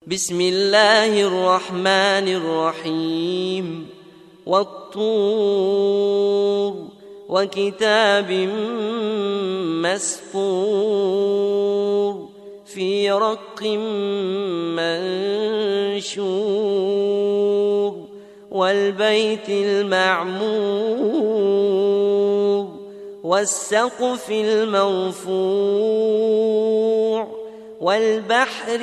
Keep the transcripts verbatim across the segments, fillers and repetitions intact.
بسم الله الرحمن الرحيم والطور وكتاب مسطور في رق منشور والبيت المعمور والسقف المرفوع والبحر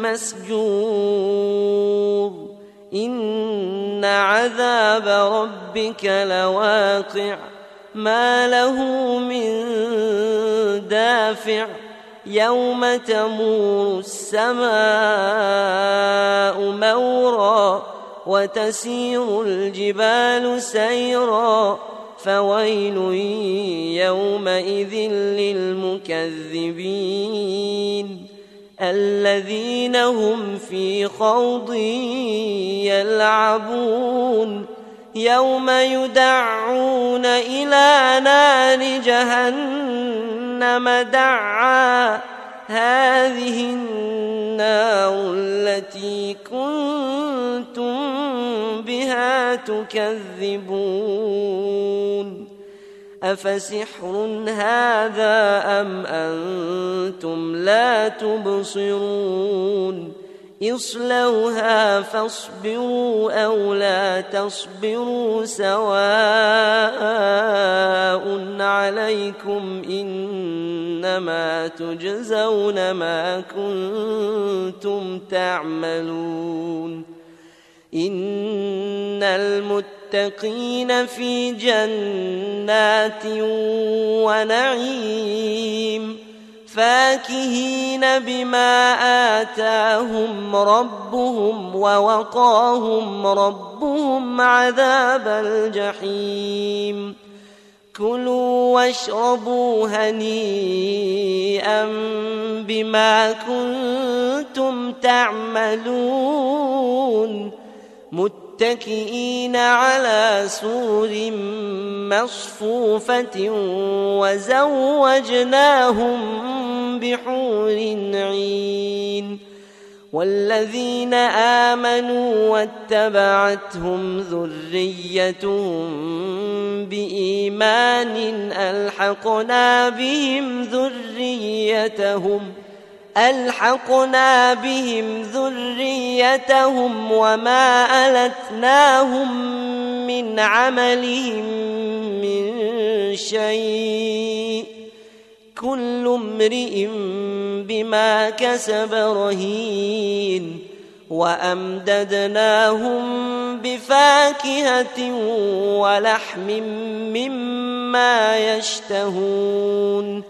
المسجور إن عذاب ربك لواقع ما له من دافع يوم تمور السماء مورا وتسير الجبال سيرا فويل يومئذ للمكذبين الذين هم في خوض يلعبون يوم يدعون إلى نار جهنم دعا هذه النار التي كنتم بها تكذبون أفسحر هذا أم أنتم لا تبصرون اصلوها فاصبروا أو لا تصبروا سواء عليكم إنما تجزون ما كنتم تعملون إن المتقين في جنات ونعيم فاكهين بما آتاهم ربهم ووقاهم ربهم عذاب الجحيم كلوا واشربوا هنيئا بما كنتم تعملون متكئين على سور مصفوفة وزوجناهم بحور عين والذين آمنوا واتبعتهم ذريتهم بإيمان ألحقنا بهم ذريتهم ألحقنا بهم ذريتهم وما ألتناهم من عملهم من شيء كل امرئ بما كسب رهين وأمددناهم بفاكهة ولحم مما يشتهون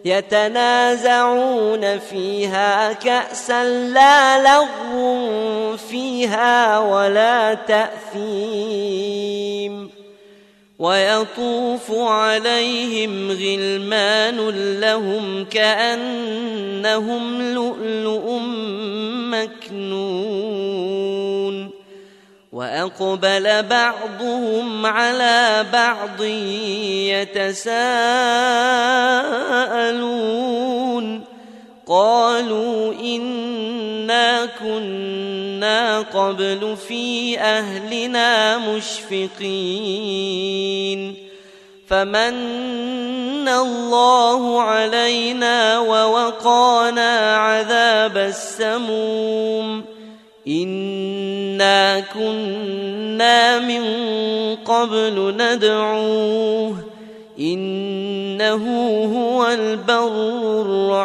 يتنازعون فيها كأسا لا لغو فيها ولا تأثيم ويطوف عليهم غلمان لهم كأنهم لؤلؤ مكنون وأقبل بعضهم على بعض يتساءلون قالوا إنا كنا قبل في أهلنا مشفقين فمن الله علينا ووقانا عذاب السموم إنا كنا من قبل ندعوه إنه هو البر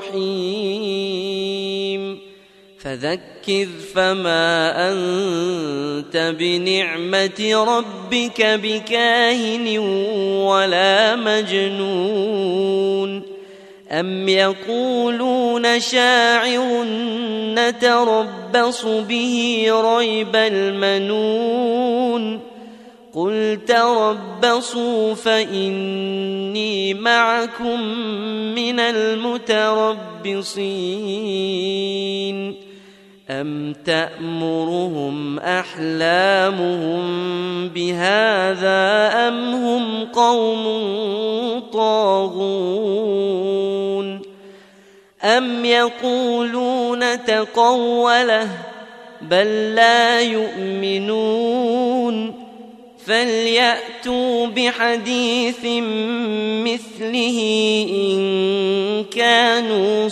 الرحيم فذكر فما أنت بنعمة ربك بكاهن ولا مجنون أم يقولون شاعر نتربص به ريب المنون قل تربصوا فإني معكم من المتربصين أم تأمرهم أحلامهم بهذا أم هم قوم طاغون أم يقولون تقوله بل لا يؤمنون فليأتوا بحديث مثله إن كانوا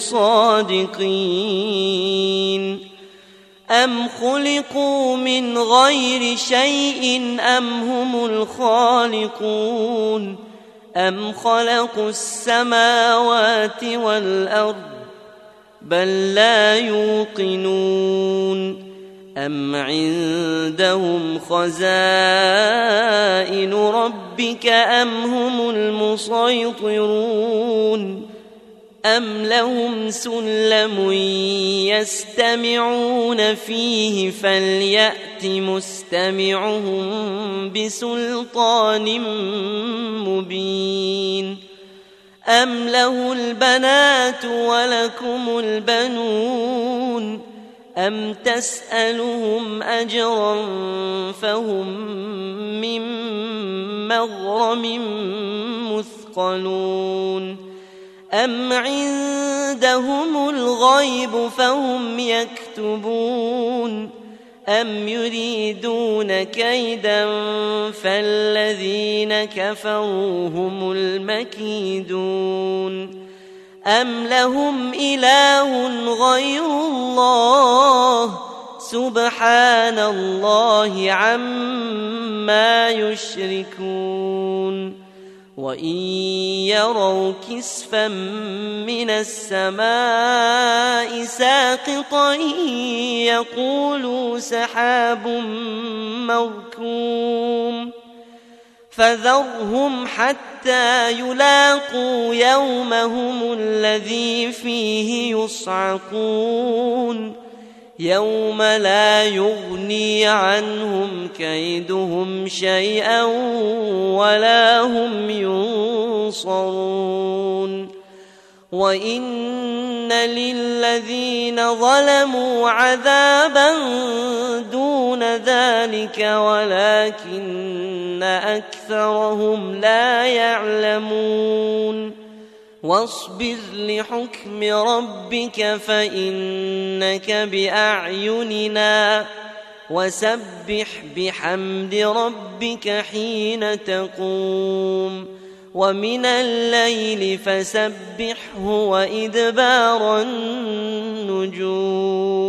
صادقين أم خلقوا من غير شيء أم هم الخالقون أم خلقوا السماوات والأرض بل لا يوقنون أم عندهم خزائن ربك أم هم المسيطرون أم لهم سلم يستمعون فيه فليأت مستمعهم بسلطان مبين أم له البنات ولكم البنون أم تسألهم أجرا فهم من مغرم مثقلون أم عندهم الغيب فهم يكتبون أم يريدون كيدا فالذين كفروا هم المكيدون أم لهم إله غير الله سبحان الله عما يشركون وإن يروا كسفا من السماء ساقطا يقولوا سحاب مركوم فذرهم حتى يلاقوا يومهم الذي فيه يصعقون يوم لا يغني عنهم كيدهم شيئا ولا هم ينصرون وإن للذين ظلموا عذابا دون ذلك ولكن أكثرهم لا يعلمون واصبر لحكم ربك فإنك بأعيننا وسبح بحمد ربك حين تقوم ومن الليل فسبحه وإدبار النجوم